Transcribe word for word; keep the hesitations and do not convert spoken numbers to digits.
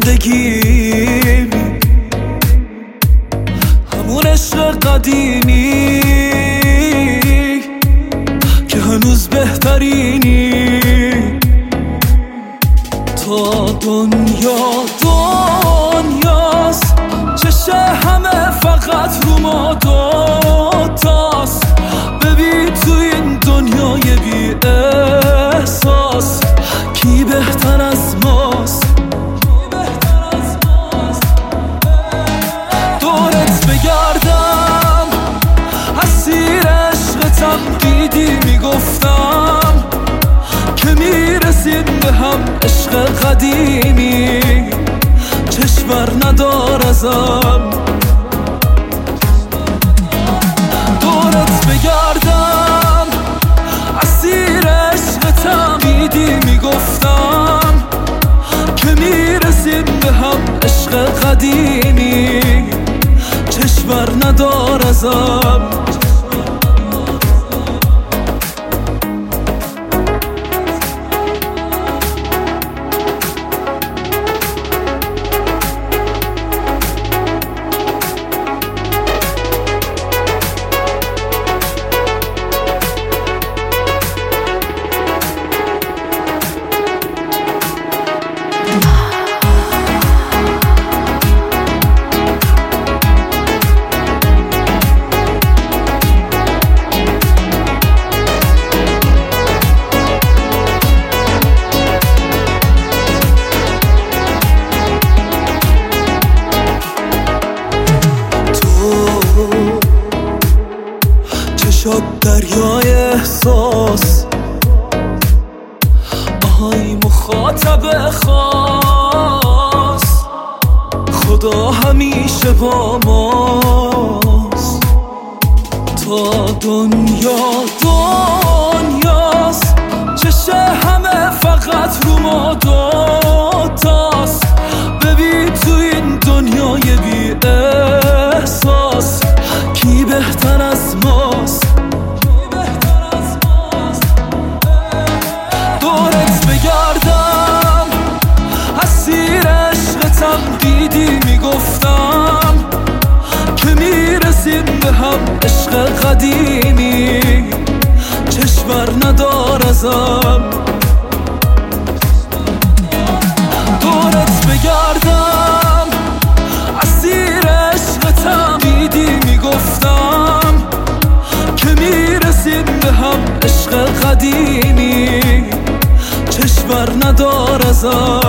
زندگی، همون عشق قدیمی که هنوز بهترینی. تا دنیا دنیاست، چشه همه فقط رو ما دوتاست. ببین تو این دنیای بی احساس کی بهتر از ماست؟ دورت بگردم اسیر عشقتم، دیدی میگفتم که میرسیم به هم. عشق قدیمی چشمر ندار ازم. دورت بگردم اسیر عشقتم، دیدی میگفتم که میرسیم به هم. عشق قدیمی چشمر ندار ازم. چشات دریای احساس، آهای مخاطب خاص. خدا همیشه با ماست. تا دنیا دنیاست، چشه همه فقط رو ما دوتاست. ببین تو این دنیای بی احساس کی بهتر از ماست؟ دورت بگردم اسیر عشقتم، دیدی میگفتم که میرسیم به هم. عشق قدیمی چشمر ندار ازم. دورت بگردم اسیر عشقتم، دیدی میگفتم که میرسیم به هم. عشق قدیمی چشمر ندار ازم.